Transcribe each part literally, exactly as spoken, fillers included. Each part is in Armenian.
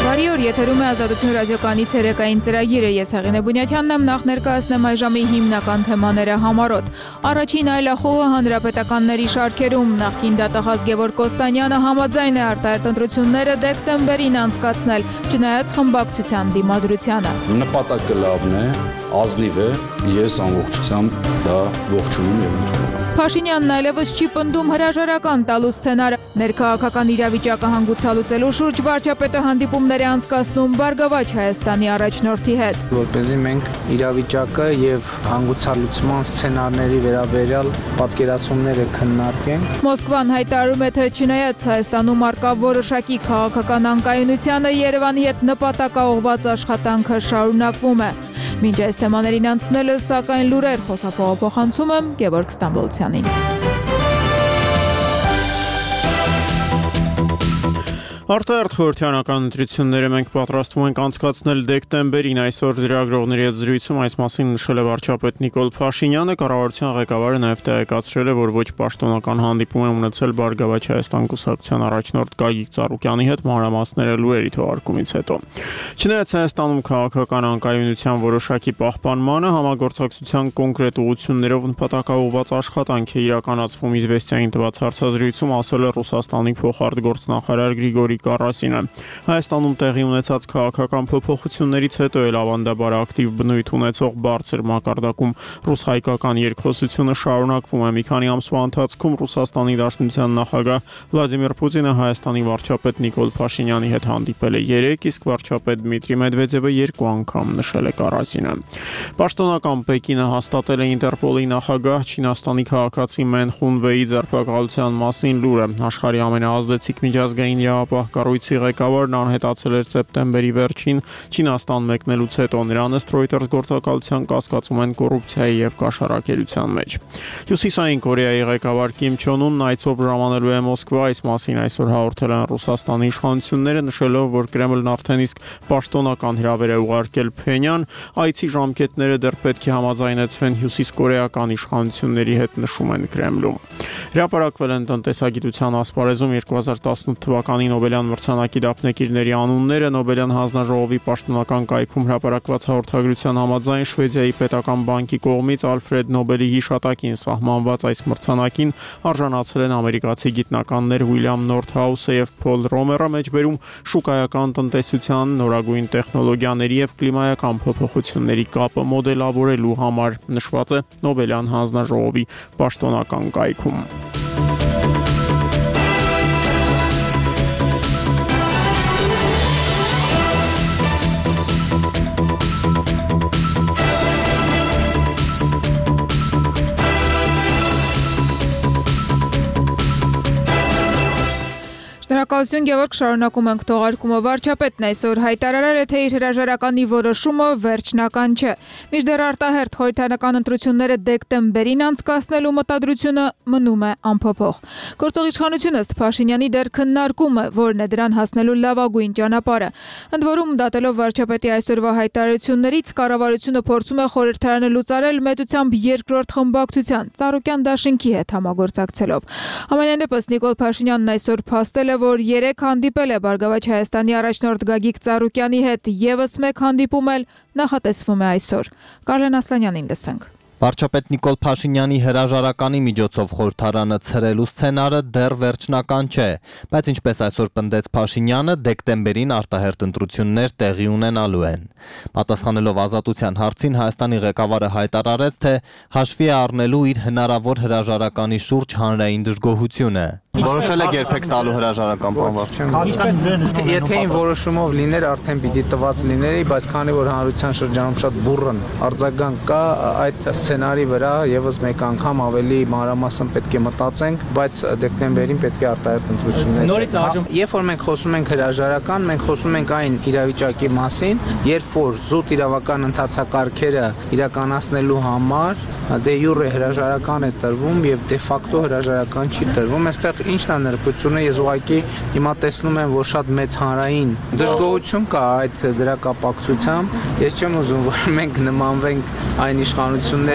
Բարի օր, եթերում է Ազատություն ռադիոկայանի ցերեկային ծրագիրը, ես Հեղինե Բունյաթյանն եմ, նախ ներկայացնեմ այժմի հիմնական թեմաները համառոտ։ Առաջին այլախոհը հանրապետականների շարքերում, նախկին դատախազ Գևորգ Կոստանյանը համաձայն է արտահերթ ընտրությունները դեկտեմբերին անցկացնել, չնայած խմբակցության դիմադրությանը։ Նպատակը լավն է, ազնիվ է, ես ամբողջությամբ դա ողջունում եմ ընդունում։ Փաշինյանն այլևս չի պնդում հրաժարական տալու սցենարը։ Ներքաղաքական իրավիճակը հանգուցալուծելու շուրջ վարչապետը հանդիպումներ է անցկացնում Բարգավաճ Հայաստանի առաջնորդի հետ։ Որպեսզի մենք իրավիճակը եւ հանգուցալուծման սցենարների վերաբերյալ պատկերացումները քննարկենք։ Մոսկվան հայտարարում է, թե չնայած Հայաստանում առկա որոշակի քաղաքական անկայունությանը, Երևանի հետ նպատակաուղղված աշխատանքը շարունակվում է։ Մինչ այս թեմաներին անցնելը, սակայն լուրեր խոսափողափոխանցում եմ Գևորգ Ստամբոլցյանին։ Արտահերթ խորհրդարանական ընտրությունները մենք պատրաստվում ենք անցկացնել դեկտեմբերին, այսօր լրագրողների հետ զրույցում այս մասին նշել է վարչապետ Նիկոլ Փաշինյանը, կառավարության ղեկավարը նաև տեղեկացրել է, որ ոչ պաշտոնական հանդիպում է ունեցել Բարգավաճ Հայաստան կուսակցության առաջնորդ Գագիկ Ծառուկյանի հետ, մանրամասները լուրերի թողարկումից հետո։ Չնայած Հայաստանում քաղաքական անկայունության որոշակի պահպանմանը, համագործակցության կոնկրետ ուղղություններով նպատակաուղղված աշխատանք է իրականացվում, Իզվեստիային տված հարցազրույցում ասել է Ռուսաստանի փոխարտգործնախարար Գրիգորի Կարասինը։ Հայաստանում տեղի ունեցած քաղաքական փոփոխություններից հետո էլ ավանդաբար ակտիվ բնույթ ունեցող բարձր մակարդակում ռուս-հայկական երկխոսությունը շարունակվում է։ Մի քանի ամսվա ընթացքում Ռուսաստանի Դաշնության նախագահ Վլադիմիր Պուտինը Հայաստանի վարչապետ Նիկոլ Փաշինյանի հետ հանդիպել է երեք, իսկ վարչապետ Դմիտրի Մեդվեդևը երկու անգամ, նշել է Կարասինը։ Պաշտոնական Պեկինը հաստատել է Ինտերպոլի նախագահ Չինաստանի քաղաքացի Մեն Խունվեի ձերբակալության մասին լուրը։ Աշխարհի ամենաազդեցիկ միջազգային իրավապահ կառույցի ղեկավարն անհետացել էր սեպտեմբերի վերջին Չինաստան մեկնելուց հետո, նրան ըստ Reuters գործակալության կասկածում են կոռուպցիայի եւ կաշառակերության մեջ։ Հյուսիսային Կորեայի ղեկավար Կիմ Չոն Ունն այցով ժամանելու է Մոսկվա, այս մասին այսօր հաղորդել են Ռուսաստանի իշխանությունները, նշելով, որ Կրեմլն արդեն իսկ պաշտոնական հրավեր է ուղարկել Փենյան, այցի ժամկետները դեռ պետք է համաձայնեցվեն հյուսիսկորեական իշխանությունների հետ, նշում են Կրեմլում։ Հրապարակվել են տնտեսագիտության ասպարեզում երկու հազար տասնութ թվականի Նոբելյան մրցանակի դափնեկիրների անունները, Նոբելյան հանձնաժողովի պաշտոնական կայքում հրապարակված հաղորդագրության համաձայն Շվեդիայի պետական բանկի կողմից Ալֆրեդ Նոբելի հիշատակին սահմանված այս մրցանակին արժանացել են ամերիկացի գիտնականներ Ուիլյամ Նորդհաուսը եւ Փոլ Ռոմերը, մեջբերում շուկայական տնտեսության, նորագույն տեխնոլոգիաների եւ կլիմայական փոփոխությունների կապը մոդելավորելու համար, նշված է Նոբելյան հանձնաժողովի պաշտոնական կայքում։ Շնորհակալություն Գևորգ, շարունակում ենք թողարկումը։ Վարչապետն այսօր հայտարարել է, թե իր հրաժարականի որոշումը վերջնական չէ։ Մինչդեռ արտահերթ խորհրդարանական ընտրությունները դեկտեմբերին անցկացնելու մտադրությունը մնում է անփոփոխ։ Գործող իշխանությունը ըստ Փաշինյանի դեռ քննարկում է, որն է դրան հասնելու լավագույն ճանապարհը։ Ընդ որում, դատելով վարչապետի այսօրվա հայտարարություններից, կառավարությունը փորձում է խորհրդարանը լուծարել մեծությամբ երկրորդ խմբակցության Ծառուկյան դաշինքի հետ համագործակցելով։ Համենայն դեպս Նիկոլ Փաշինյանն այսօր փաստել է, որ երեք հանդիպել է Բարգավաճ Հայաստանի առաջնորդ Գագիկ Ծառուկյանի հետ, եւս մեկ հանդիպում էլ նախատեսվում է այսօր։ Կարլեն Ասլանյանին լսենք։ Վարչապետ Նիկոլ Փաշինյանի հրաժարականի միջոցով խորհրդարանը ցրելու սցենարը դեռ վերջնական չէ, բայց ինչպես այսօր պնդեց Փաշինյանը, դեկտեմբերին արտահերթ ընտրություններ տեղի ունենալու են։ Պատասխանելով Ազատության հարցին, Հայաստանի ղեկավարը հայտարարեց, թե հաշվի է առնելու իր հնարավոր հրաժարականի շուրջ հանրային դժգոհությունը։ Որոշել եք երբեք տալու հրաժարական, պարոն Վարչապետ։ Եթե այն որոշումով լիներ, արդեն պիտի տված լիների, բայց քանի որ հանրության շրջանում շատ բուռն արձագանք կա, այդ սցենարի վրա եւս մեկ անգամ ավելի մանրամասն պետք է մտածենք, բայց դեկտեմբերին պետք է արտահերթ ընտրություններ։ Երբ որ մենք խոսում ենք հրաժարական, մենք խոսում ենք այն իրավիճակի մասին, երբ որ զուտ իրավական ընթացակարգերը իրականացնելու համար դե յուրե հրաժարական է տրվում եւ դե ֆակտո հրաժարական չի տրվում։ Այստեղ ինչն է նրբությունը, ես ուղղակի հիմա տեսնում եմ, որ շատ մեծ հանրային դժգոհություն կա այդ դրա կապակցությամբ։ Ես չեմ ուզում, որ մենք նմանվենք այն իշխանությունների,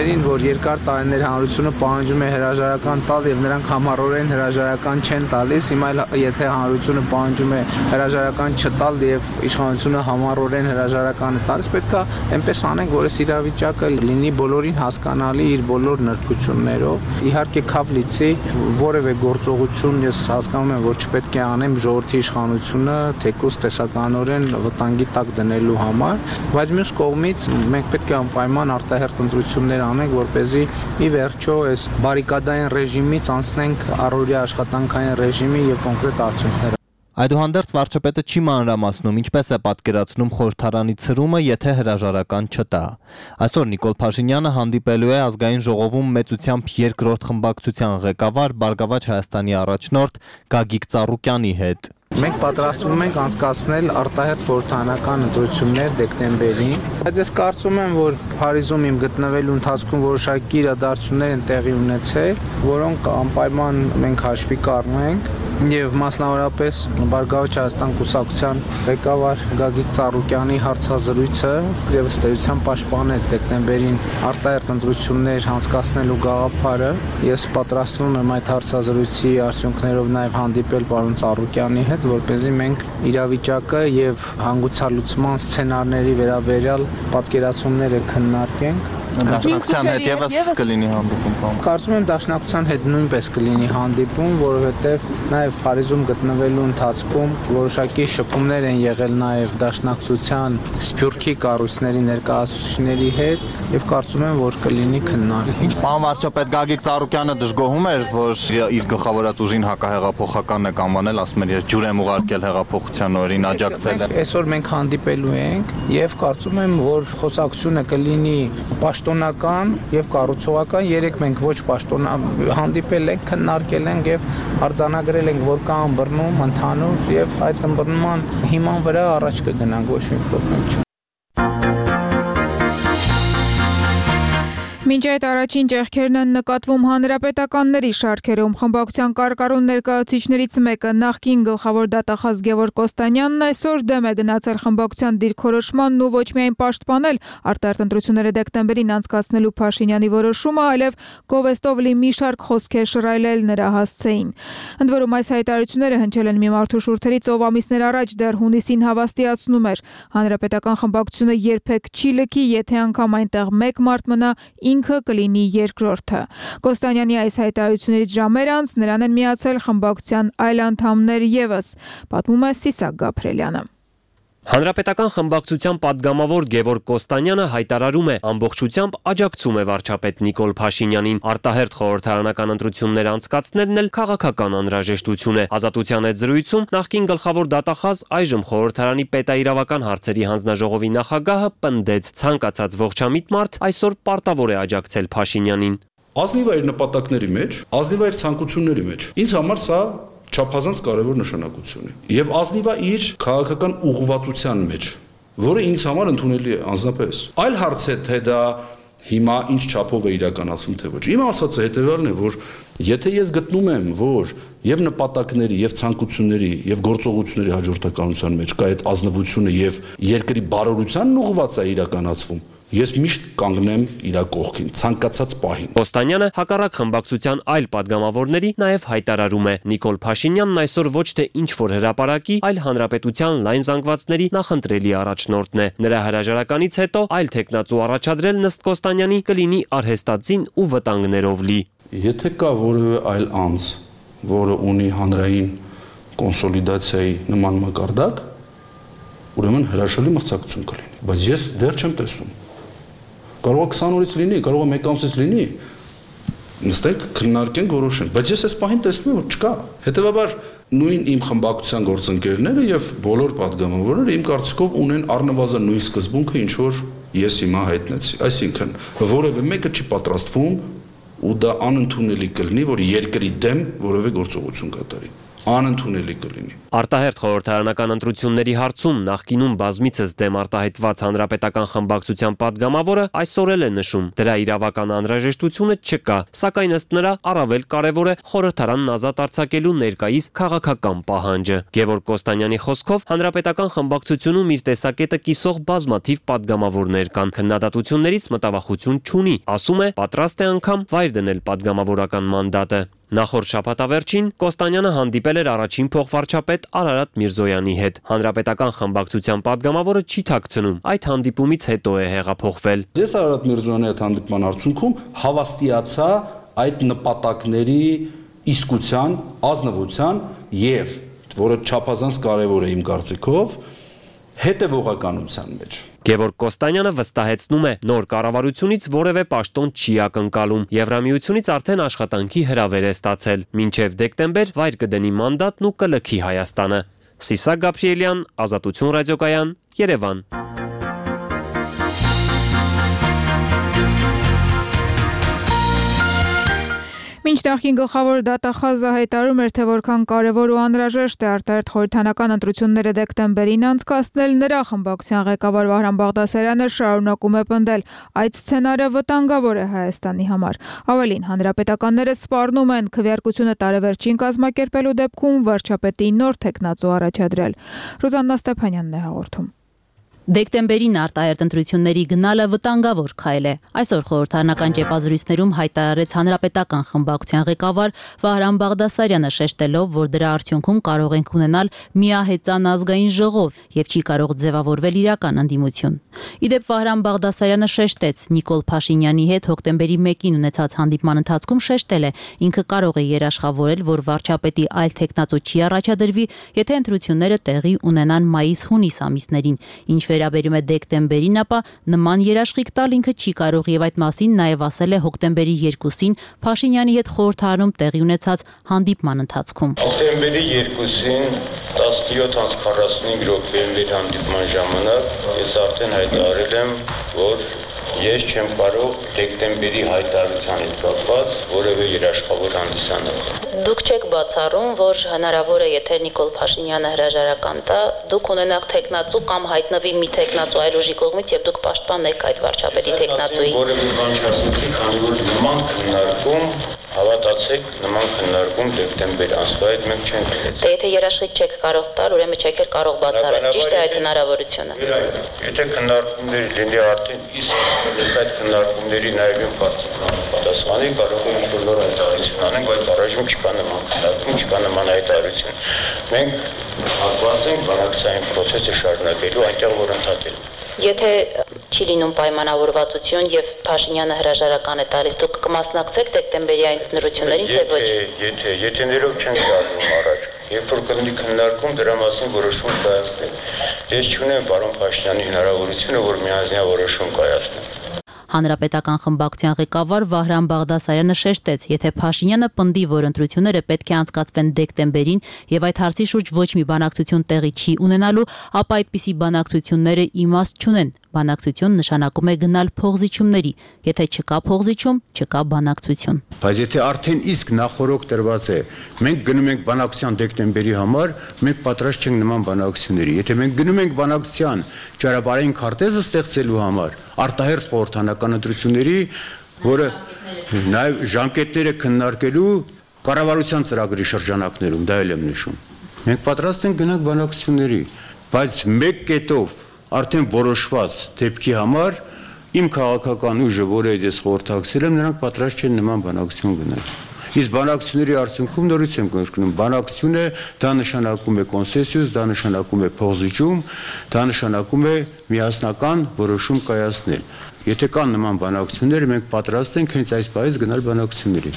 գործողություններին, որ երկար տարիներ հանրությունը պահանջում է հրաժարական տալ եւ նրանք համառորեն հրաժարական չեն տալիս, հիմա եթե հանրությունը պահանջում է հրաժարական չտալ եւ իշխանությունը համառորեն հրաժարականը տալիս, պետք է այնպես անենք, որ այս իրավիճակը լինի բոլորին հասկանալի իր բոլոր նրբություններով։ Իհարկե քավ լիցի որևէ գործողություն ես հասկանում եմ, որ չպետք է անեմ ժողովրդի իշխանությունը թեկուզ տեսականորեն վտանգի տակ դնելու համար, բայց մյուս կողմից մենք պետք է անպայման արտահերթ ընտրություններ անենք, որպեսզի ի վերջո այս բարիկադային ռեժիմից անցնենք առօրյա աշխատանքային ռեժիմի եւ կոնկրետ արդյունքներ։ Այդուհանդերձ վարչապետը չի մանրամասնում ինչպես է պատկերացնում խորհրդարանի ցրումը, եթե հրաժարական չտա։ Այսօր Նիկոլ Փաշինյանը հանդիպելու է ազգային ժողովում մեծությամբ երկրորդ խմբակցության ղեկավար Բարգավաճ Հայաստանի առաջնորդ Գագիկ Ծառուկյանի հետ։ Մենք պատրաստվում ենք անցկացնել արտահերթ խորհրդարանական ընտրություններ դեկտեմբերին, բայց ես կարծում եմ, որ Փարիզում իմ գտնվելու ընթացքում որոշակի իրադարձություններ են տեղի ունեցել, որոնք անպայման մենք հաշվի կառնենք եւ մասնավորապես Բարգավաճ Հայաստան կուսակցության ղեկավար Գագիկ Ծառուկյանի հարցազրույցը եւ ըստ էության պաշտպանեց դեկտեմբերին արտահերթ ընտրություններ անցկացնելու գաղափարը։ Ես պատրաստվում եմ այդ հարցազրույցի արդյունքներով նաեւ հանդիպել պարոն Ծառուկյանի հետ, որպեսզի մենք իրավիճակը եւ հանգուցալուծման սցենարների վերաբերյալ պատկերացումները քննարկենք։ Դաշնակցության հետ եւս կլինի հանդիպում։ Կարծում եմ դաշնակցության հետ նույնպես կլինի հանդիպում, որովհետեւ նաեւ Փարիզում գտնվելու ընթացքում որոշակի շփումներ են եղել նաեւ դաշնակցության սփյուռքի կառույցների ներկայացուցիչների հետ եւ կարծում եմ, որ կլինի քննարկում։ Պարոն վարչապետ Գագիկ Ծառուկյանը դժգոհում էր, որ իր գլխավորած ուժին հակահեղափոխական է կանանել, ասում էր, ես ջուր եմ ուղարկել հեղափոխության օրին, աջակցել է։ Այսօր մենք հանդիպելու ենք եւ կարծում եմ, որ խոսակցությունը կլինի պաշտոնական եւ կառուցողական։ Երեք մենք ոչ պաշտոնա հանդիպել ենք, քննարկել ենք եւ արձանագրել ենք, որ կա ըմբռնում ընդհանուր եւ այդ ըմբռնման հիման վրա առաջ կգնանք, ոչ մի խնդրեմ չի։ Մինչ այդ առաջին ճեղքերն են նկատվում հանրապետականների շարքերում, խմբակցության կարկառուն ներկայացուցիչներից մեկը նախկին գլխավոր դատախազ Գևորգ Կոստանյանն այսօր դեմ է գնացել խմբակցության դիրքորոշմանն ու ոչ միայն պաշտպանել արտահերթ ընտրությունները դեկտեմբերին անցկացնելու Փաշինյանի որոշումը, այլև գովեստով լի մի շարք խոսքեր շռայլել նրա հասցեին։ Ընդ որում այս հայտարարությունները հնչել են մի մարդու շուրթերից, ով ամիսներ առաջ դեռ հունիսին հավաստիացնում էր, հանրապետական խմբակցությունը երբեք չի լքի, եթե անգամ այնտեղ մեկ մարդ մնա, ինքը կլինի երկրորդը։ Կոստանյանի այս հայտարարություններից ժամեր անց նրան են միացել խմբակցության այլ անդամներ եւս, պատմում է Սիսակ Գաբրելյանը։ Հանրապետական խմբակցության падգամավոր Գևորգ Կոստանյանը հայտարարում է ամբողջությամբ աջակցում է վարչապետ Նիկոլ Փաշինյանին, արտահերթ խորհրդարանական ընտրություններ անցկացնելն էլ քաղաքական անհրաժեշտություն է։ Ազատության հետ զրույցում նախկին գլխավոր դատախազ, այժմ խորհրդարանի պետաիրավական հարցերի հանձնաժողովի նախագահը պնդեց, ցանկացած ողջամիտ մարդ այսօր պարտավոր է աջակցել Փաշինյանին։ Ազնիվ է իր նպատակների մեջ, ազնիվ է իր ցանկությունների մեջ։ Ինձ համար սա չափազանց կարևոր նշանակություն է եւ ազնիվ է իր քաղաքական ուղղվածության մեջ, որը ինձ համար ընդունելի է անձնապես։ Այլ հարց է, թե դա հիմա ինչ չափով է իրականացվում, թե ոչ։ Իմ ասածը հետեւյալն է, որ եթե ես գտնում եմ, որ եւ նպատակների, եւ ցանկությունների, եւ գործողությունների հաջորդականության մեջ կա այդ ազնվությունը եւ երկրի բարօրությանն ուղղված է իրականացվում, ես միշտ կանգնեմ իր կողքին, ցանկացած պահին։ Կոստանյանը հակառակ խմբակցության այլ падգամավորների նաև հայտարարում է. Նիկոլ Փաշինյանն այսօր ոչ թե ինչ-որ հրապարակի, այլ հանրապետության լայն զանգվածների նախընտրելի առաջնորդն է։ Նրա հրաժարականից հետո այլ թեկնածու առաջադրելն ըստ Կոստանյանի կլինի արհեստածին ու վտանգներով լի։ Եթե կա որևէ այլ անձ, որը ունի հանրային կոնսոլիդացիայի նման մակարդակ, ուրեմն հրաշալի մրցակցություն կլինի, բայց ես դեռ չեմ տեսնում։ Կարող է քսան օրից լինի, կարող է մեկ ամսից լինի, նստենք, քննարկենք, որոշենք, բայց ես այս պահին տեսնում եմ, որ չկա։ Հետևաբար նույն իմ խմբակցության գործընկերները եւ բոլոր падգամավորները իմ կարծիքով ունեն առնվազն նույն սկզբունքը, ինչ որ ես հիմա հայտնեցի։ Այսինքն, որևէ մեկը չի պատրաստվում ու դա անընդունելի կլինի, որ երկրի դեմ որևէ գործողություն կատարի։ Անընդունելի կլինի։ Արտահերթ խորհրդարանական ընտրությունների հարցում նախկինում բազմիցս դեմ արտահայտված հանրապետական խմբակցության падգամավորը այսօր էլ է նշում, դրա իրավական անհրաժեշտությունը չկա, սակայն ըստ նրա առավել կարևոր է խորհրդարանն ազատ արձակելու ներկայիս քաղաքական պահանջը։ Գևորգ Կոստանյանի խոսքով հանրապետական խմբակցությունում իր տեսակետը կիսող բազմաթիվ падգամավորներ կան, քննադատություններից մտավախություն չունի, ասում է պատրաստ է անգամ վայր դնել падգամավորական մանդատը։ Նախորդ շաբաթավերջին Կոստանյանը հանդիպել էր առաջին փոխվարչապետ Արարատ Միրզոյանի հետ։ Հանրապետական խմբակցության падգամավորը չի թաքցնում, այդ հանդիպումից հետո է հեղափոխվել։ Ես Արարատ Միրզոյանի հետ հանդիպման արդյունքում հավաստիացա այդ նպատակների իսկության, ազնվության եւ, որը չափազանց կարևոր է իմ կարծիքով, հետևողականության մեջ։ Գևորգ Կոստանյանը վստահեցնում է, նոր կառավարությունից որևէ պաշտոն չի ակնկալում։ Եվրամիությունից արդեն աշխատանքի հրավեր է ստացել։ Մինչև դեկտեմբեր վայր կդնի մանդատն ու կլքի Հայաստանը։ Սիսակ Գաբրիելյան, Ազատություն ռադիոկայան, Երևան։ Մինչ նախկին գլխավոր դատախազը հայտարարում էր, թե որքան կարևոր ու անհրաժեշտ է արտահերթ խորհրդարանական ընտրությունները դեկտեմբերին անցկացնել, նրա խմբակցության ղեկավար Վահրամ Բաղդասարյանը շարունակում է պնդել, այդ սցենարը վտանգավոր է Հայաստանի համար։ Ավելին, հանրապետականները սպառնում են քվեարկությունը տարեվերջին կազմակերպելու դեպքում վարչապետի նոր թեկնածու առաջադրել։ Ռուզաննա Ստեփանյանն է հաղորդում։ Դեկտեմբերին արտահերթ ընտրությունների գնալը վտանգավոր քայլ է։ Այսօր խորհրդարանական ճեպազրույցներում հայտարարեց հանրապետական խմբակցության ղեկավար Վահրամ Բաղդասարյանը, շեշտելով, որ դրա արդյունքում կարող ենք ունենալ միահեծան ազգային ժողով եւ չի կարող ձևավորվել իրական ընդդիմություն։ Իդեպ Վահրամ Բաղդասարյանը շեշտեց, Նիկոլ Փաշինյանի հետ հոկտեմբերի մեկին ունեցած հանդիպման ընթացքում շեշտել է, ինքը կարող է երաշխավորել, որ վարչապետի այլ թեկնածու չի առաջադրվի, եթե ընտրությունները տեղի ունենան մայիս-հունիս ամիսներին, ինչ վերաբերում է դեկտեմբերին, ապա նման երաշխիք տալ ինքը չի կարող եւ այդ մասին նաեւ ասել է հոկտեմբերի երկուսին Փաշինյանի հետ խորհրդարանում տեղի ունեցած հանդիպման ընթացքում։ Հոկտեմբերի երկուսին տասնյոթ քառասունհինգ րոպեների հանդիպման ժամանակ ես արդեն հայտարարել եմ, որ ես չեմ կարող դեկտեմբերի հայտարարության հետ կապված որևէ երաշխավոր հանդիսանալ։ Դուք չեք բացառում, որ հնարավոր է, եթե Նիկոլ Փաշինյանը հրաժարական տա, դուք ունենաք թեկնածու կամ հայտնվի մի թեկնածու այլ ուժի կողմից եւ դուք պաշտպանեք այդ վարչապետի թեկնածուի։ Որևէ բան չասեցի, քանի որ նման քննարկում, հավատացեք, նման քննարկում դեկտեմբեր ամսվա հետ մենք չենք լեցել։ Դե եթե երաշխիք չեք կարող տալ, ուրեմն չեք էլ կարող բացառել։ Ճիշտ է այդ հնարավորությունը։ Եթե քննարկումներ լինի արդեն իսկ այդ քննարկումների նաեւ իմ կարծիքով պատասխանի կարող է ինչ-որ նոր հայտարարություն անենք, բայց առայժմ չկա նման քննարկում, չկա նման հայտարարություն։ Մենք հակված ենք բանակցային process-ը շարունակելու, այնտեղ որ ընդհատել։ Եթե չի լինում պայմանավորվածություն եւ Փաշինյանը հրաժարական է տալիս, դուք կմասնակցեք դեկտեմբերի այն ընտրություններին, թե ոչ։ Եթե եթե ներով չեն շարժվում առաջ, երբ որ կլինի քննարկում, դրա մասին որոշում կայացնել։ Ես չունեմ պարոն Փաշինյանի հնարավորությունը, որ միանձնյա որոշում կայացնեմ։ Հանրապետական խմբակցության ղեկավար Վահրամ Բաղդասարյանը շեշտեց, եթե Փաշինյանը պնդի, որ ընտրությունները պետք է անցկացվեն դեկտեմբերին եւ այդ հարցի շուրջ ոչ մի բանակցություն տեղի չի ունենալու, ապա այդպիսի բանակցությունները իմաստ չունեն։ Բանակցություն նշանակում է գնալ փողզիչումների, եթե չկա փողզիչում, չկա բանակցություն։ Բայց եթե արդեն իսկ նախորոք տրված է, մենք գնում ենք բանակցության դեկտեմբերի համար, մենք պատրաստ չենք նման բանակցությունների։ Եթե մենք գնում ենք բանակցության ճարաբարային քարտեզը ստեղծելու համար, արտահերթ խորհրդարանական ընտրությունների, որը նաև ժամկետները քննարկելու կառավարության ծրագրի շրջանակներում, դա էլ եմ նշում։ Մենք պատրաստ ենք գնանք բանակցությունների, բայց մեկ կետով արդեն որոշված դեպքի համար իմ քաղաքական ուժը, որը ես խորհրդակցել եմ, նրանք պատրաստ չեն նման բանակցություն գնալ։ Իսկ բանակցությունների արդյունքում նորից եմ կրկնում, բանակցությունը դա նշանակում է կոնսենսուս, դա նշանակում է փոխզիջում, դա նշանակում է միասնական որոշում կայացնել։ Եթե կան նման բանակցություններ, մենք պատրաստ ենք հենց այս բանից գնալ բանակցությունների։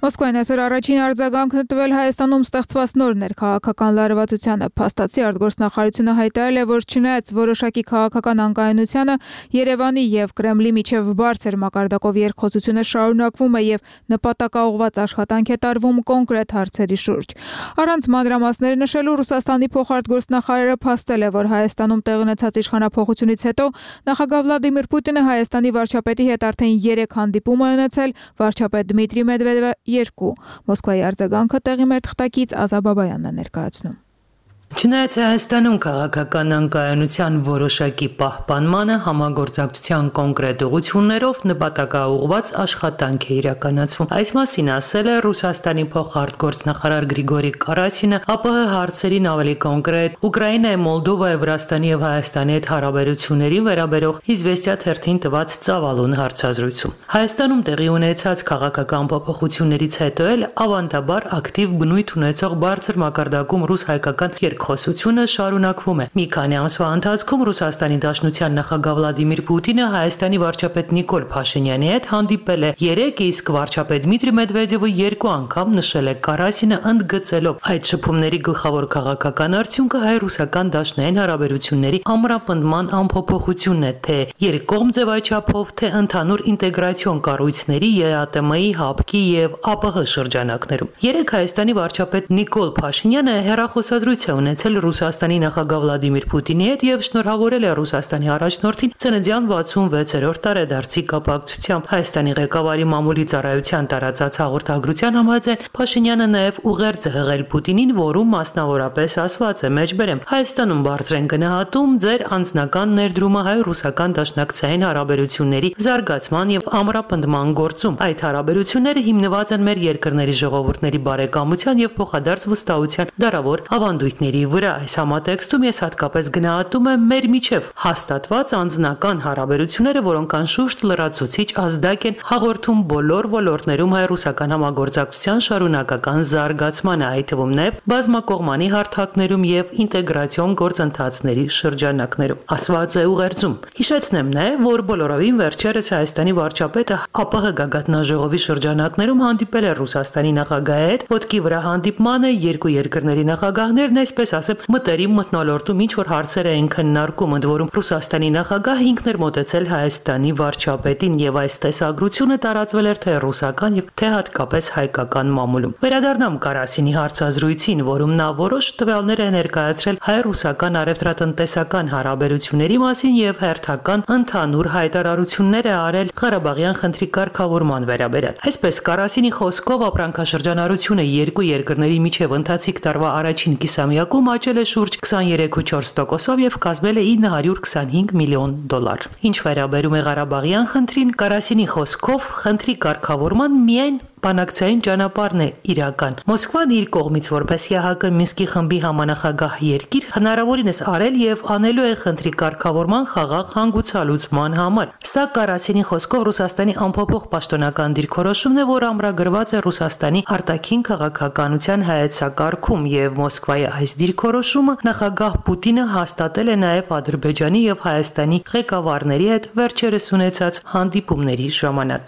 Մոսկվայն այսօր առաջին արձագանքն է տվել Հայաստանում ստեղծված նոր ներքաղաքական լարվածությանը։ Փաստացի արտգործնախարարությունը հայտարարել է, որ չնայած որոշակի քաղաքական անկայունությանը, Երևանի եւ Կրեմլի միջև բարձր մակարդակով երկխոսությունը շարունակվում է եւ նպատակաուղղված աշխատանք է տարվում կոնկրետ հարցերի շուրջ։ Առանց մանրամասներ նշելու Ռուսաստանի փոխարտգործնախարարը փաստել է, որ Հայաստանում տեղի ունեցած իշխանափոխությունից հետո նախագահ Վլադիմիր Պուտինը Հայաստանի վարչապետի հետ արդեն երեք հանդիպում է ունեցել, վարչապետ Դմիտրի Մեդվեդևը երկու։ Մոսկվայի արձագանքը տեղի մեր թղթակից Ազա Բաբայանն է ներկայացնում։ Չնայած Հայաստանում քաղաքական անկայունության որոշակի պահպանմանը համագործակցության կոնկրետ ուղղություններով նպատակաուղղված աշխատանք է իրականացվում։ Այս մասին ասել է Ռուսաստանի փոխարտգործնախարար Գրիգորի Կարասինը ԱՊՀ հարցերին ավելի կոնկրետ Ուկրաինայի, Մոլդովայի, Վրաստանի եւ Հայաստանի հետ հարաբերություններին վերաբերող Իզվեստիա թերթին տված ծավալուն հարցազրույցում։ Հայաստանում տեղի ունեցած քաղաքական փոփոխություններից հետո էլ ավանդաբար ակտիվ բնույթ ունեցող բարձր մակարդակում ռուս-հայկական երկխոսությունը շարունակվում է։ Մի քանի ամսվա ընթացքում Ռուսաստանի Դաշնության նախագահ Վլադիմիր Պուտինը Հայաստանի վարչապետ Նիկոլ Փաշինյանի հետ հանդիպել է երեք, իսկ վարչապետ Դմիտրի Մեդվեդևը երկու անգամ, նշել է Կարասինը, ընդգծելով այդ շփումների գլխավոր քաղաքական արդյունքը հայ-ռուսական դաշնային հարաբերությունների ամրապնդման անփոփոխությունն է, թե երկկողմ ձևաչափով, թե ընդհանուր ինտեգրացիոն կառույցների ԵԱՏՄ-ի, ՀԱՊԿ-ի եւ ԱՊՀ շրջանակներում։ Երեք Հայաստանի վարչապետ Նիկոլ Փաշինյանը հեռախոսազրույց է ունեցել Ռուսաստանի նախագահ Վլադիմիր Պուտինի հետ եւ շնորհավորել է Ռուսաստանի առաջնորդին ծննդյան վաթսունվեցերորդ տարեդարձի կապակցությամբ։ Հայաստանի ղեկավարի մամուլի ծառայության տարածած հաղորդագրության համաձայն Փաշինյանը նաեւ ուղերձ է հղել Պուտինին, որում մասնավորապես ասված է. «Մեջբերեմ, Հայաստանում բարձր են գնահատում ձեր անձնական ներդրումը հայ-ռուսական դաշնակցային հարաբերությունների զարգացման եւ ամրապնդման գործում։ Այդ հարաբերությունները հիմնված են մեր երկրների ժողովուրդների բարեկամության եւ փոխադարձ վստահության դարավոր ավանդույթների վրա։ Այս համատեքստում ես հատկապես գնահատում եմ մեր միջև հաստատված անձնական հարաբերությունները, որոնք անշուշտ լրացուցիչ ազդակ են հաղորդում բոլոր ոլորտներում հայ-ռուսական համագործակցության շարունակական զարգացմանը, այդ թվում նաև բազմակողմանի հարթակներում եւ ինտեգրացիոն գործընթացների շրջանակներում», ասված է ուղերձում։ Հիշեցնեմ նաև, որ բոլորովին վերջերս Հայաստանի վարչապետը ԱՊՀ գագաթնաժողովի շրջանակներում հանդիպել է Ռուսաստանի նախագահի հետ, ոտքի վրա հանդիպմանը երկու երկրների նախագահներն, այսպես ասեմ, մտերիմ մթնոլորտում ինչ որ հարցեր էին քննարկում, ընդ որում Ռուսաստանի նախագահը ինքն էր մոտեցել Հայաստանի վարչապետին եւ այս տեսագրությունը տարածվել էր թե ռուսական եւ թե հատկապես հայկական մամուլում։ Վերադառնամ Կարասինի հարցազրույցին, որում նա որոշ տվյալներ է ներկայացրել հայ-ռուսական առևտրատնտեսական հարաբերությունների մասին եւ հերթական ընդհանուր հայտարարություններ է արել Ղարաբաղյան խնդրի կարգավորման վերաբերյալ։ Այսպես Կարասինի խոսքով ապրանքաշրջանառությունը երկու երկրների միջև ընթացիկ տարվա առաջին կիսամյակում աճել է շուրջ քսաներեք կόμμα չորս տոկոսով եւ կազմել է ինը հարյուր քսանհինգ միլիոն դոլար։ Ինչ վերաբերում է Ղարաբաղյան խնդրին, Կարասինի խոսքով խնդրի կարգավորման միայն բանակցային ճանապարհն է իրական։ Մոսկվան իր կողմից որպես ԵԱՀԿ Մինսկի խմբի համանախագահ երկիր հնարավորինս արել եւ անելու է խնդրի կարգավորման խաղաղ հանգուցալուծման համար։ Սա Կարասինի խոսքով Ռուսաստանի անփոփոխ պաշտոնական դիրքորոշումն է, որ ամրագրված է Ռուսաստանի արտաքին քաղաքականության հայեցակարգում, եւ Մոսկվայի այս դիրքորոշումը նախագահ Պուտինը հաստատել է նաեւ Ադրբեջանի եւ Հայաստանի ղեկավարների հետ վերջերս ունեցած հանդիպումների ժամանակ։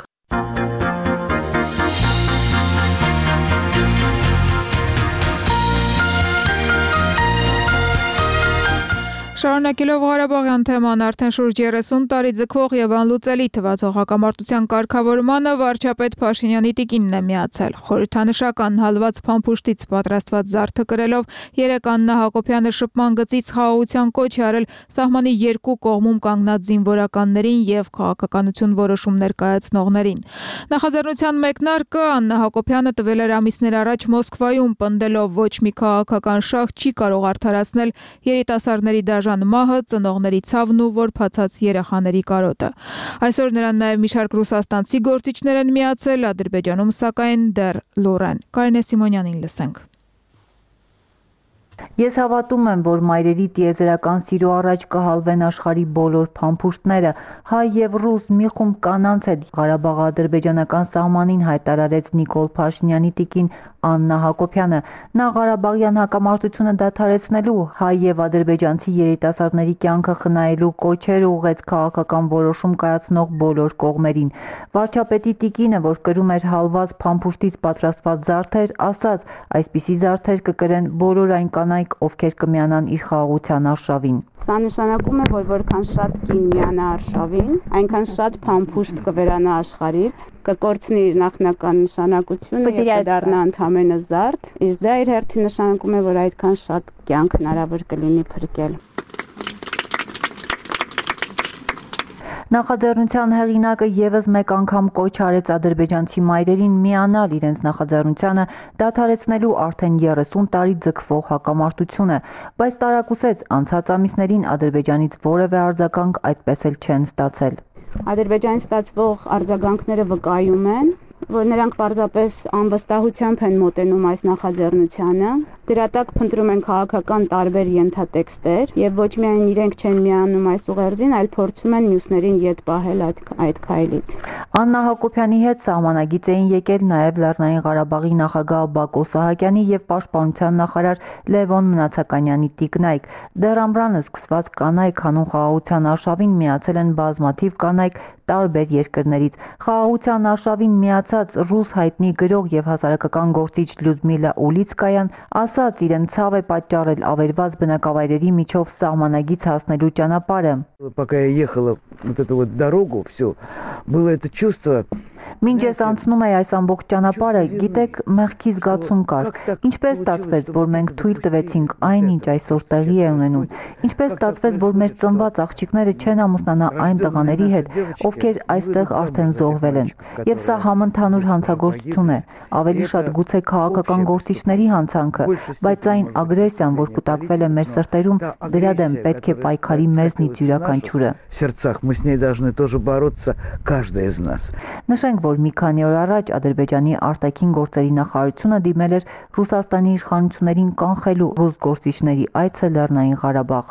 Շարունակելով Ղարաբաղյան թեման, արդեն շուրջ երեսուն տարի ձգվող եւ անլուծելի թվացող հակամարտության կարգավորմանը վարչապետ Փաշինյանի տիկինն է միացել։ Խորհրդանշական հալված փամփուշտից պատրաստված զարդը կրելով երեք Աննա Հակոբյանը շփման գծից խաղաղության կոչ է արել սահմանի երկու կողմում կանգնած զինվորականներին եւ քաղաքականություն որոշումներ կայացնողներին։ Նախաձեռնության մեկնարկը Աննա Հակոբյանը տվել էր ամիսներ առաջ Մոսկվայում, պնդելով ոչ մի քաղաքական շահ չի կարող արդարացնել երիտասարդների դաժան մահը, ծնողների ցավն ու որբացած երեխաների կարոտը։ Այսօր նրան նաև մի շարք ռուսաստանցի գործիչներ են միացել, Ադրբեջանում սակայն դեռ լուռ են։ Կարինե Սիմոնյանին լսենք։ Ես հավատում եմ, որ մայրերի տիեզերական սիրո առաջ կհալվեն աշխարհի բոլոր փամփուշտները։ Հայ եւ ռուս մի խումբ կանանց հետ Ղարաբաղ-ադրբեջանական սահմանին հայտարարեց Նիկոլ Փաշինյանի տիկին Աննա Հակոբյանը։ Նա Ղարաբաղյան հակամարտությունը դադարեցնելու, հայ եւ ադրբեջանցի երիտասարդների կյանքը խնայելու կոչեր ուղղեց քաղաքական որոշում կայացնող բոլոր կողմերին։ Վարչապետի տիկինը, որ կրում էր հալված փամփուշտից պատրաստված զարդեր, ասաց, այսպիսի զարդեր կկրեն բոլոր այն կանայք, ովքեր կմիանան իր խաղաղության արշավին։ Սա նշանակում է, որ որքան շատ կին միանա արշավին, այնքան շատ փամփուշտ կվերանա աշխարհից, կկորցնի իր նախնական նշանակությունը եւ կդառնա ընդհանրապես զարդ, իսկ դա իր հերթին նշանակում է, որ այդքան շատ կյանք հնարավոր կլինի փրկել։ Նախաձեռնության հեղինակը եւս մեկ անգամ կոչ արեց ադրբեջանցի մայրերին միանալ իրենց նախաձեռնությանը դադարեցնելու արդեն երեսուն տարի ձգվող հակամարտությունը, բայց տարակուսեց անցած ամիսներին Ադրբեջանից որևէ արձագանք այդպես էլ չեն ստացել։ Ադրբեջանից ստացվող արձագանքները վկայում են, որ նրանք պարզապես անվստահությամբ են մոտենում այս նախաձեռնությանը, դրա տակ փնտրում են քաղաքական տարբեր ենթատեքստեր եւ ոչ միայն իրենք չեն միանում այս ուղերձին, այլ փորձում են մյուսներին յետ պահել այդ այդ քայլից։ Աննա Հակոբյանի հետ սահմանագից էին եկել նաեւ Լեռնային Ղարաբաղի նախագահ Բակո Սահակյանի եւ պաշտպանության նախարար Լևոն Մնացականյանի տիկնայք։ Դեռ ամռանը սկսված կանայք հանուն խաղաղության արշավին միացել են բազմաթիվ կանայք տարբեր երկրներից։ Խաղաղության արշավին միացած ռուս հայտնի գրող եւ հասարակական գործիչ Լյուդմիլա Ուլիցկայան ասաց, իրեն ցավ է պատճառել ավերված բնակավայրերի միջով սահմանագից հասնելու ճանապարհը։ Пока я ехала вот эту вот дорогу, все, было это чувство. Մինչ ես անցնում էի այս ամբողջ ճանապարհը, գիտեք, մեղքի զգացում կար։ Ինչպես ստացվեց, որ մենք թույլ տվեցինք այն, ինչ այսօր տեղի է ունենում։ Ինչպես ստացվեց, որ մեր ծնված աղջիկները չեն ամուսնանա այն տղաների հետ, ովքեր այստեղ արդեն զոհվել են։ Եվ սա համընդհանուր հանցագործություն է, ավելի շատ գուցե քաղաքական գործիչների հանցանքը, բայց այն ագրեսիան, որ կուտակվել է մեր սրտերում, դրա դեմ պետք է պայքարի մեզնից յուրաքանչյուրը։ Сердцах мы с ней должны тоже бороться, каждый из нас. Նշենք, որ մի քանի օր առաջ Ադրբեջանի արտաքին գործերի նախարարությունը դիմել էր Ռուսաստանի իշխանություններին կանխելու ռուս գործիչների այցը Լեռնային Ղարաբաղ։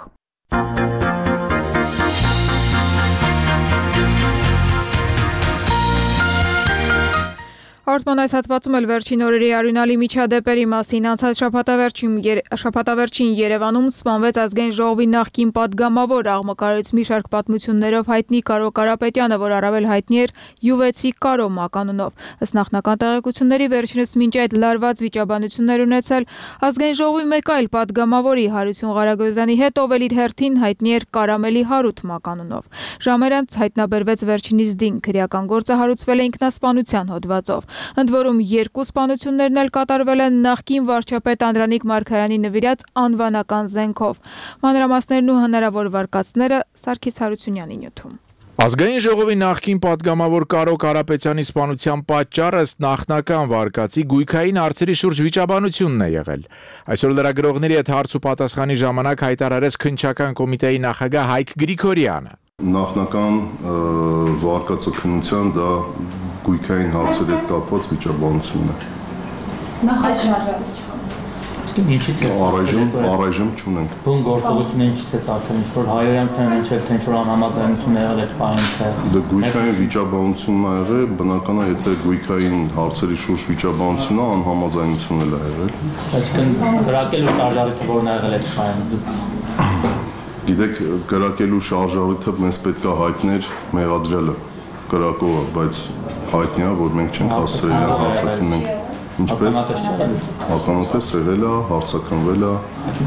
Արտման այս հատվածում էլ վերջին օրերի արյունալի միջադեպերի մասին անցած շաբաթավերջին շաբաթավերջին Երևանում սպանվեց ազգային ժողովի նախկին падգամավոր աղմկարից մի շարք պատմություններով հայտնի Կարո Կարապետյանը, որ առավել հայտնի էր Յուվեցի Կարո մականունով։ Ըստ նախնական տեղեկությունների վերջինս մինչ այդ լարված վիճաբանություններ ունեցել ազգային ժողովի մեկ այլ падգամավորի Հարություն Ղարագոզյանի հետ, ով էլ իր հերթին հայտնի էր Կարամելի Հարութ մականունով։ Ժամեր անց հայտնաբերվեց վերջինիս դին քրեական գործը հարուցվել է ինքնասպանության հոդվածով։ Ընդ որում երկու սպանություններն էլ կատարվել են նախկին վարչապետ Անդրանիկ Մարգարյանի նվիրած անվանական զենքով։ Մանրամասներն ու հնարավոր վարկածները Սարգիս Հարությունյանի նյութում։ Ազգային ժողովի նախկին падգամավոր Կարո Կարապետյանի սպանության պատճառը ըստ նախնական վարկածի գույքային հարցերի շուրջ վիճաբանությունն է եղել։ Այսօր լրագրողների հետ հարց ու պատասխանի ժամանակ հայտարարեց քննչական կոմիտեի նախագահ Հայկ Գրիգորյանը։ Նախնական վարկածը քննության դա գույքային հարցերի հետ կապված վիճաբանությունն է։ Նախաճաշ Ինչից է առայժմ առայժմ չունենք։ Բուն գործողությունը ինչից է արդեն ինչ-որ հայերեն թե ինչ-որ թե ինչ-որ անհամաձայնություն եղել այդ բանը թե։ Դա գույքային վիճաբանությունն ա եղել, բնական է, եթե գույքային հարցերի շուրջ վիճաբանությունն է, անհամաձայնություն էլ ա եղել։ Այսինքն կրակելու շարժառիթը որն ա եղել այդ բանը։ Գիտեք, կրակելու շարժառիթը մեզ պետք է հայտներ մեղադրելը կրակողը, բայց հայտնի է, որ մենք չենք հասցրել հարձակվում ենք։ Ինչպես ականատես եղել է, հարցակնվել է,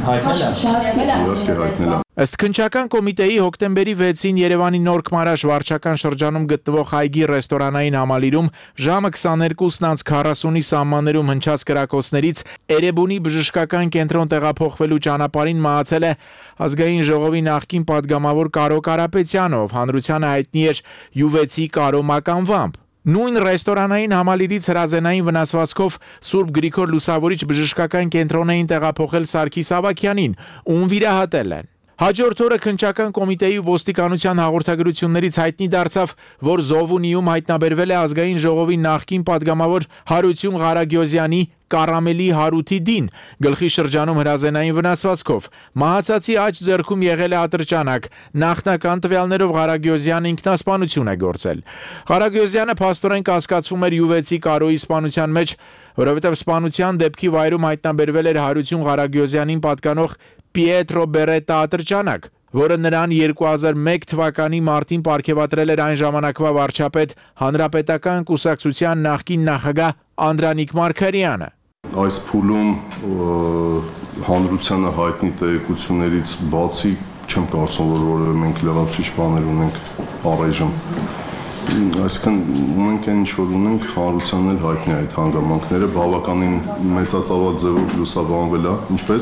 իհարկե հայտնել է։ Ըստ քննչական կոմիտեի հոկտեմբերի վեցին Երևանի Նոր Քմարաշ վարչական շրջանում գտնվող Այգի ռեստորանային համալիրում ժամը քսաներկուսն քառասունի սահմաններում հնչած կրակոցներից Էրեբունի բժշկական կենտրոն տեղափոխվելու ճանապարհին մահացել է ազգային ժողովի նախկին падգամավոր Կարո Կարապետյանը, ով հանրությանը հայտնի էր Յուվեցի Կարո մականվամբ։ Նույն ռեստորանային համալիրից հրազենային վնասվածքով Սուրբ Գրիգոր Լուսավորիչ բժշկական կենտրոն էին տեղափոխել Սարգիս Ավագյանին, ում վիրահատել են։ Հաջորդ օրը քննչական կոմիտեի ոստիկանության հաղորդագրություններից հայտնի դարձավ, որ Զովունիում հայտնաբերվել է ազգային ժողովի նախկին падգամավոր Հարություն Ղարագոզյանի կարամելի հարութի դին, գլխի շրջանում հրազենային վնասվածքով։ Մահացածի աջ ձեռքում եղել է ատրճանակ, նախնական տվյալներով Ղարագյոզյանը ինքնասպանություն է գործել։ Ղարագյոզյանը փաստորեն կասկածվում էր յուվեցի Կարոյի սպանության մեջ, որովհետև սպանության դեպքի վայրում հայտնաբերվել էր Հարություն Ղարագյոզյանին պատկանող Պիետրո Բերետա ատրճանակ, որը նրան երկու հազար մեկ թվականի մարտին պարգևատրել էր այն ժամանակվա վարչապետ Հանրապետական կուսակցության նախկին նախագահ Անդրանիկ Մարգարյանը։ Այս փուլում հանրությանը հայտնի տեղեկություններից բացի չեմ կարծում, որ որևէ մենք լրացուցիչ բաներ ունենք առայժմ։ Այսինքն մենք այն ինչ որ ունենք հանրությանն էլ հայտնի այդ հանգամանքները բավականին մեծածավալ ձևով լուսաբանվել է, ինչպես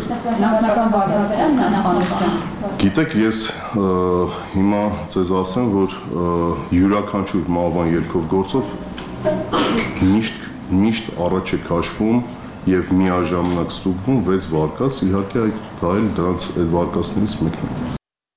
Գիտեք, ես հիմա ձեզ ասեմ, որ յուրաքանչյուր մահվան երգով գործով միշտ միշտ առաջ է քաշվում եւ միաժամանակ ստուգվում վեց վարկած, իհարկե այդ դա էլ դրանց այդ վարկածներից մեկն է։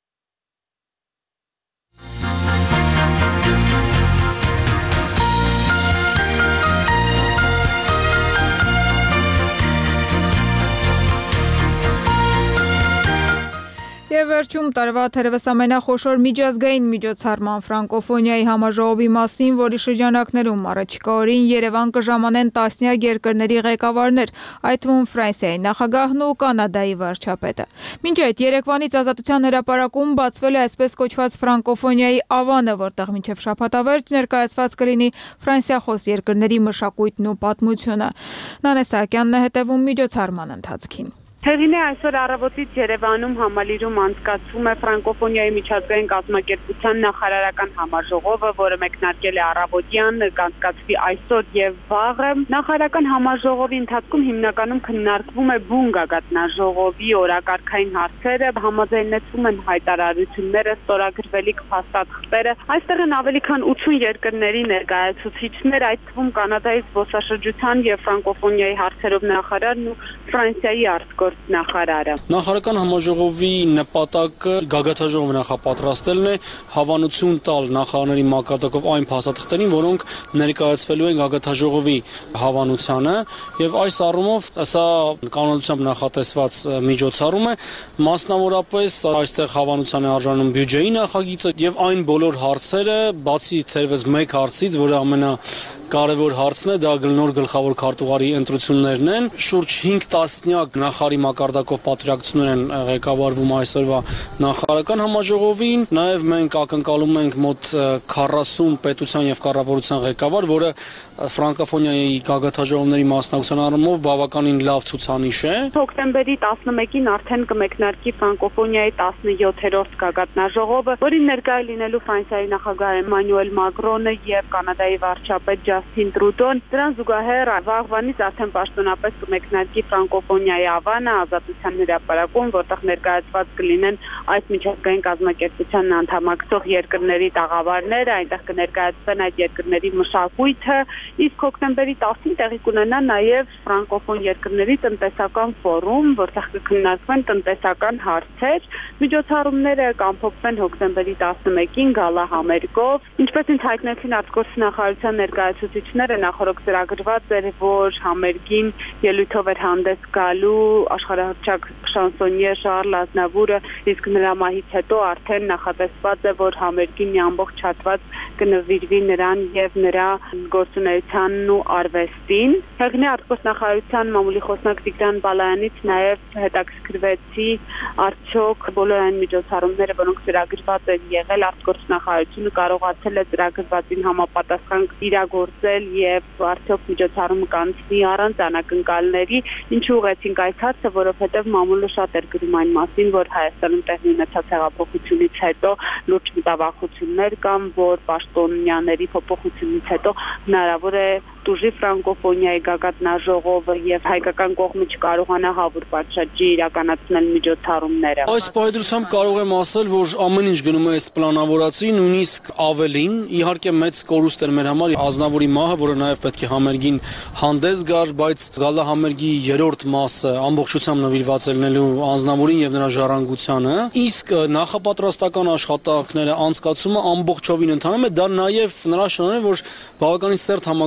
Եվ վերջում տարվա թերևս ամենախոշոր միջազգային միջոցառման ֆրանկոֆոնիայի համաժողովի մասին, որի շրջանակներում առաջիկա օրին Երևան կժամանեն տասնյակ երկրների ղեկավարներ, այդ թվում Ֆրանսիայի նախագահն ու Կանադայի վարչապետը։ Մինչ այդ երեկվանից Ազատության հրապարակում բացվել է այսպես կոչված ֆրանկոֆոնիայի ավանը, որտեղ մինչև շաբաթավերջ ներկայացված կլինի ֆրանսիախոս երկրների մշակույթն ու պատմությունը։ Նանե Սահակյանն է հետևում միջոցառման ընթացքին։ Հեղին է այսօր առավոտից Երևանում համալիրում անցկացվում է ֆրանկոֆոնիայի միջազգային կազմակերպության նախարարական համաժողովը, որը մեկնարկել է առավոտյան, կանցկացվի այսօր եւ վաղը։ Նախարարական համաժողովի ընթացքում հիմնականում քննարկվում է բուն գագաթնաժողովի օրակարգային հարցերը, համաձայնեցվում են հայտարարությունները, ստորագրվելիք փաստաթղթերը։ Այստեղ են ավելի քան ութսուն երկրների ներկայացուցիչներ, այդ թվում Կանադայի զբոսաշրջության եւ ֆրանկոֆոնիայի հարցերով նախարարն ու Ֆրանսիայի արտգործ նախարարը։ Նախարարական համաժողովի նպատակը գագաթաժողովը նախապատրաստելն է, հավանություն տալ նախարարների մակարդակով այն փաստաթղթերին, որոնք ներկայացվելու են գագաթաժողովի հավանությանը, եւ այս առումով սա կանոնությամբ նախատեսված միջոցառում է, մասնավորապես այստեղ հավանության է արժանում բյուջեի նախագիծը եւ այն բոլոր հարցերը, բացի թերևս մեկ հարցից, որը ամենա կարևոր հարցն է, դա նոր գլխավոր քարտուղարի ընտրություններն են։ Շուրջ հինգ տասնյակ նախարարի մակարդակով պատվիրակություններ են ղեկավարվում այսօրվա նախարարական համաժողովին։ Նաև մենք ակնկալում ենք մոտ քառասուն պետության եւ կառավարության ղեկավար, որը ֆրանկոֆոնիայի գագաթաժողովների մասնակցության առումով բավականին լավ ցուցանիշ է։ Հոկտեմբերի տասնմեկին արդեն կմեկնարկի ֆրանկոֆոնիայի տասնյոթերորդ գագաթնաժողովը, որին ներկայ լինելու Ֆրանսիայի նախագահ Էմանուել Մակրոնը եւ Կանադայի վարչապետ Ջասթին Տրուդոն։ Դրան զուգահեռ վաղվանից արդեն պաշտոնապես կմեկնարկի ֆրանկոֆոնիայի ավանը Ազատության հրապարակում, որտեղ ներկայացված կլինեն այս միջազգային կազմակերպության անդամակցող երկրների տաղավարները, այնտեղ կներկայացվեն այդ երկրների մշակույթը, իսկ հոկտեմբերի տասին տեղի կունենա նաև ֆրանկոֆոն երկրների տնտեսական ֆորում, որտեղ կքննարկվեն տնտեսական հարցեր։ Միջոցառումները կամփոփվեն հոկտեմբերի տասնմեկին գալա համերգով։ Ինչպես ինձ հայտնեցին արտգործ նախարարության ներկայացուցիչները, նախորդ ծրագրված էր, որ համերգին ելույթով էր հանդես գալու աշխարհահռչակ շանսոնիեր Շարլ Ազնավուրը, իսկ նրա մահից հետո արդեն նախատեսված է, որ համերգին մի ամբողջ հատված կնվիրվի նրան եւ նրա գործունեությանն ու արվեստին։ Հեղինե արտգործ նախարարության մամուլի խոսնակ Տիգրան Բալայանից նաեւ հետաքրքրվեցի արդյոք բոլոր այն միջոցառումները, որոնք ծրագրված են եղել, արտգործ նախարարությունը կարողացել է ծրագրվածին համապատասխան իրագործել եւ արդյոք միջոցառումը կանցնի առանց անակնկալների։ Ինչու ուղեցինք այս հարցը, որովհետեւ մամուլը շատ էր գրում այն մասին, որ Հայաստանում տեղի ունեցած հեղափոխությունից հետո լուրջ մտավախություններ կան, որ պաշտոնյաների փոփոխությունից հետո հնարավոր է տուժի ֆրանկոֆոնիայի գագաթնաժողովը եւ հայկական կողմը չկարողանա հավուր պատշաճի իրականացնել միջոցառումները։ Այս պայծրությամբ կարող եմ ասել, որ ամեն ինչ գնում է ըստ պլանավորածի, նույնիսկ ավելին, իհարկե մեծ կորուստ էր մեր համար Ազնավուրի մահը, որը նաեւ պետք է համերգին հանդես գար, բայց գալա համերգի երրորդ մասը ամբողջությամբ նվիրված է լինելու Ազնավուրին եւ նրա ժառանգությանը, իսկ նախապատրաստական աշխատանքները անցկացումը ամբողջովին ընթանում է, դա նաեւ նրա շնորհիվ, որ բավականին սերտ համագործակցություն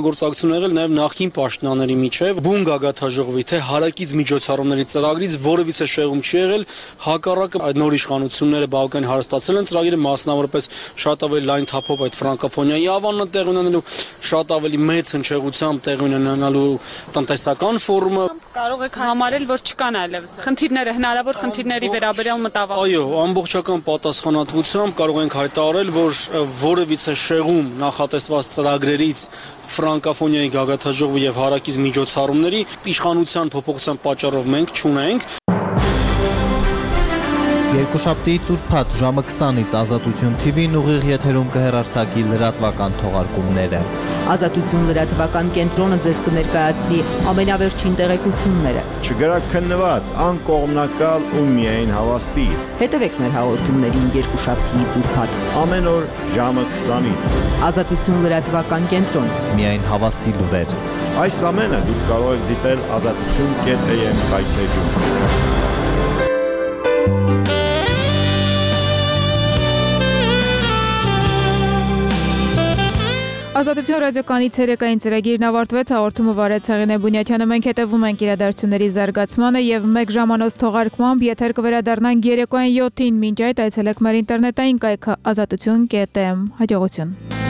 փոխհատուցում եղել նաև նախկին պաշտոնյաների միջև, բուն գագաթաժողովի թե հարակից միջոցառումների ծրագրից որևիցե շեղում չի եղել, հակառակը այդ նոր իշխանությունները բավական հարստացել են ծրագիրը, մասնավորապես շատ ավելի լայն թափով այդ ֆրանկոֆոնիայի ավանը տեղ ունենալու, շատ ավելի մեծ հնչեղությամբ տեղ ունենալու տնտեսական ֆորումը։ Կարող եք համարել, որ չկան այլևս խնդիրները, հնարավոր խնդիրների վերաբերյալ մտավախ։ Այո, ամբողջական պատասխանատվությամբ կարող ենք հայտարարել, որ որևիցե շեղում նախատեսված ծրագրերից ֆրանկոֆոնիայի գագաթաժողովի եւ հարակից միջոցառումների իշխանության փոփոխության պատճառով մենք չունենք։ Երկուշաբթիից ուրբաթ ժամը քսանից Ազատություն թի վին ուղիղ եթերում կհեռարձակի լրատվական թողարկումները։ Ազատություն լրատվական կենտրոնը ձեզ կներկայացնի ամենավերջին տեղեկությունները։ Չգրակ քննված, անկողմնակալ ու միայն հավաստի։ Հետևեք մեր հաղորդումներին երկուշաբթիից ուրբաթ ամեն օր ժամը քսանից։ Ազատություն լրատվական կենտրոն։ Միայն հավաստի լուրեր։ Այս ամենը դուք կարող եք դիտել ազատություն կետ է եմ կայքեջում։ Ազատություն ռադիոկայանի ցերեկային ծրագիրն ավարտվեց, հաղորդումը վարեց Հեղինե Բունյաթյանը, մենք հետևում ենք իրադարձությունների զարգացմանը եւ մեկ ժամանոց թողարկմամբ եթեր կվերադառնանք երեկոյան յոթին, մինչ այդ այցելեք մեր ինտերնետային կայքը ազատություն կետ էմ։ Հաջողություն։